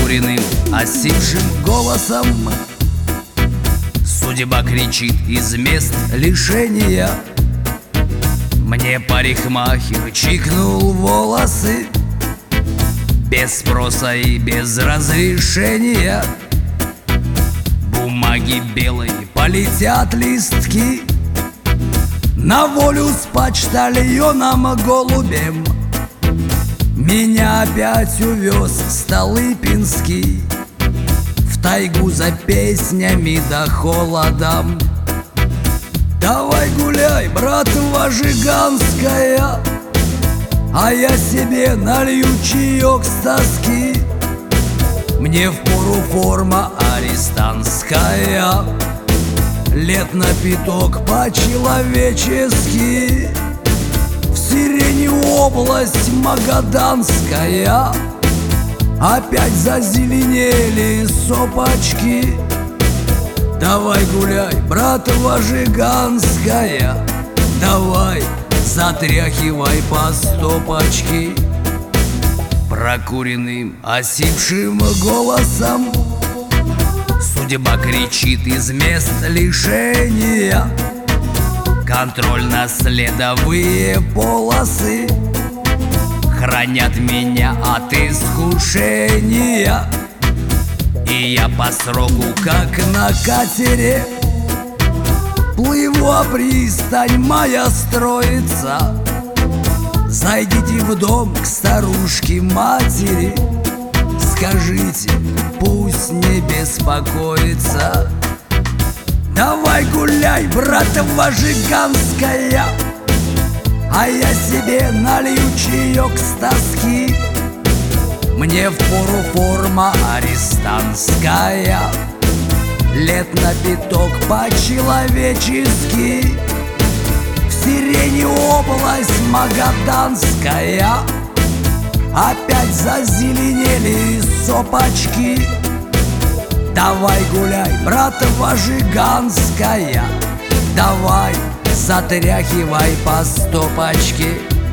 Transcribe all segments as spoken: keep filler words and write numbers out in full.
прокуренным, осипшим голосом судьба кричит из мест лишения. Мне парикмахер чикнул волосы без спроса и без разрешения. Бумаги белые, полетят листки на волю с почтальоном голубем. Меня опять увез Столыпинский в тайгу за песнями да холодом. Давай гуляй, братва жиганская, а я себе налью чаек с тоски. Мне впору форма арестантская, лет на пяток по-человечески. В сирени область магаданская, опять зазеленели сопочки. Давай гуляй, братва жиганская, давай затряхивай по стопочке. Прокуренным, осипшим голосом судьба кричит из мест лишения. Контрольно-следовые полосы хранят меня от искушения. И я по сроку, как на катере, плыву, а пристань моя строится. Зайдите в дом к старушке-матери, скажите, пусть не беспокоится. Давай гуляй, братва жиганская, а я себе налью чаек с тоски. Мне впору форма арестантская, лет на пяток по-человечески. В сирени область магаданская, опять зазеленели сопочки. Давай гуляй, братва жиганская, давай затряхивай по стопочке.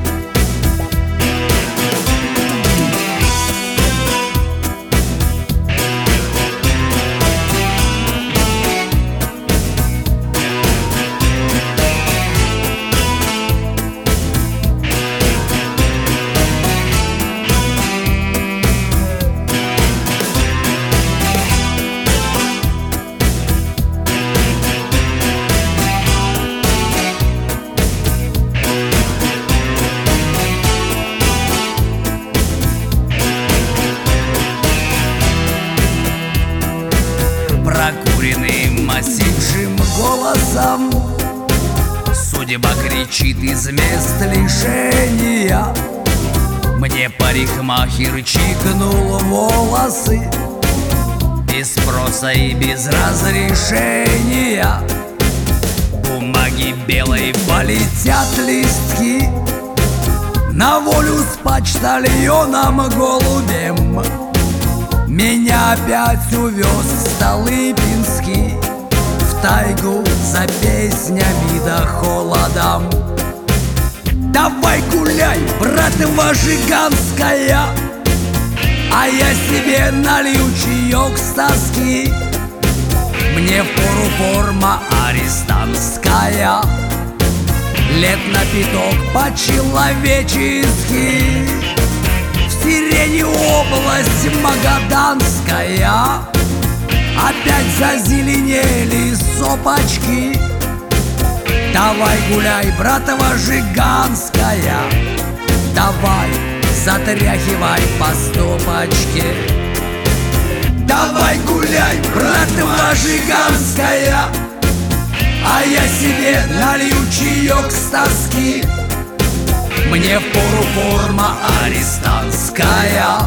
Прокуренным, осипшим голосом судьба кричит из мест лишения. Мне парикмахер чикнул волосы без спроса и без разрешения. Бумаги белой, полетят листки на волю с почтальоном голубем. Меня опять увез Столыпинский в тайгу за песнями да холодом. Давай гуляй, братва жиганская, а я себе налью чаек с тоски. Мне впору форма арестантская, лет на пяток по-человечески. В сирени область магаданская, опять зазеленели сопочки. Давай гуляй, братва жиганская, давай затряхивай по стопочке. Давай гуляй, братва жиганская, а я себе налью чаек с тоски. Мне впору форма арестантская,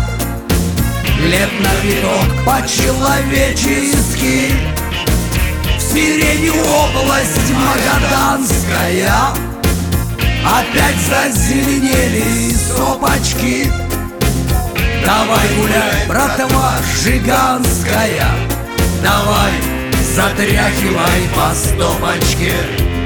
лет на виток по-человечески. В сирени область магаданская, опять зазеленели сопочки. Давай гуляй, братва жиганская, давай затряхивай по стопочке.